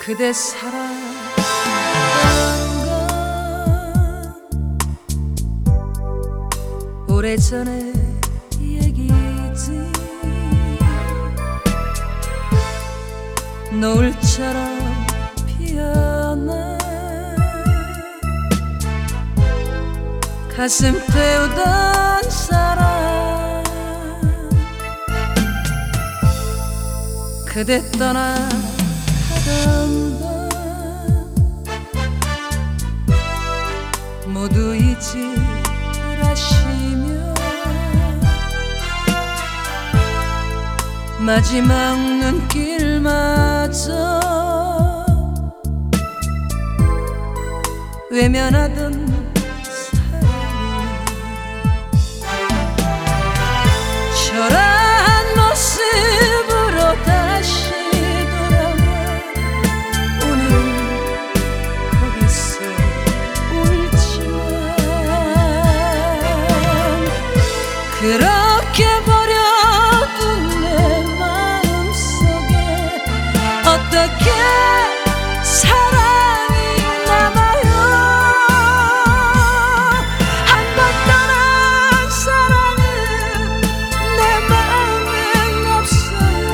그대 사랑한가 오래전에 얘기지 노을처럼 피어나 가슴 태우던 사랑 그대 떠나가던 밤 모두 잊으라시며 마지막 눈길마저 외면하던 초라한 모습으로 다시 돌아와 오늘 거기서 울지만 그렇게 버려둔 내 마음속에 어떻게 사랑이 남아요. 한 번 떠난 사랑은 내 마음엔 없어요.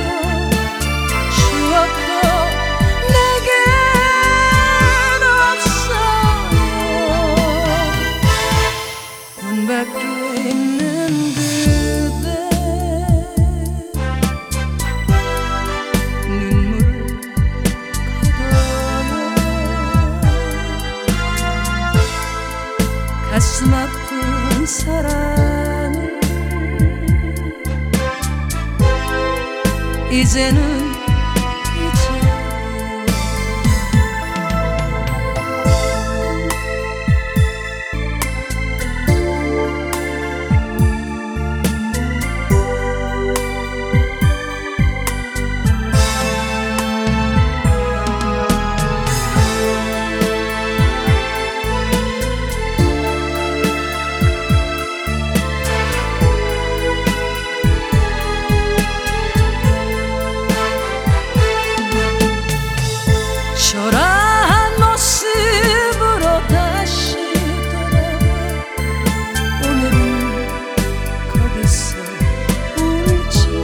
추억도 내겐 없어요. 문 밖에 있는 그대 눈물을 걷어내 가슴 아픈 사랑을 이제는 초라한 모습으로 다시 돌아와 오늘은 거기서 울지만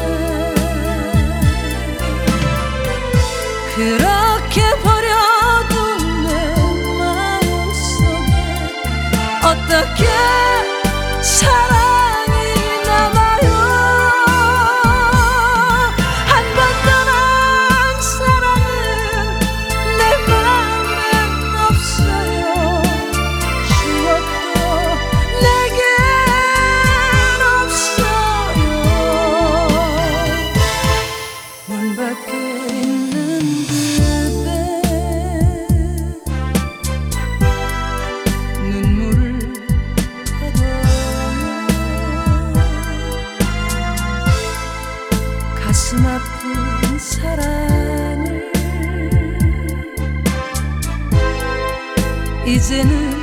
그렇게 버려둔 내 마음속에 어떻게 사랑이 남아요. 한 번 떠난 사랑은 내 마음엔 없어요. 추억도 내겐 없어요. 문 밖에 있는 그대 눈물을 걷어내 가슴 아픈 사랑을 이제는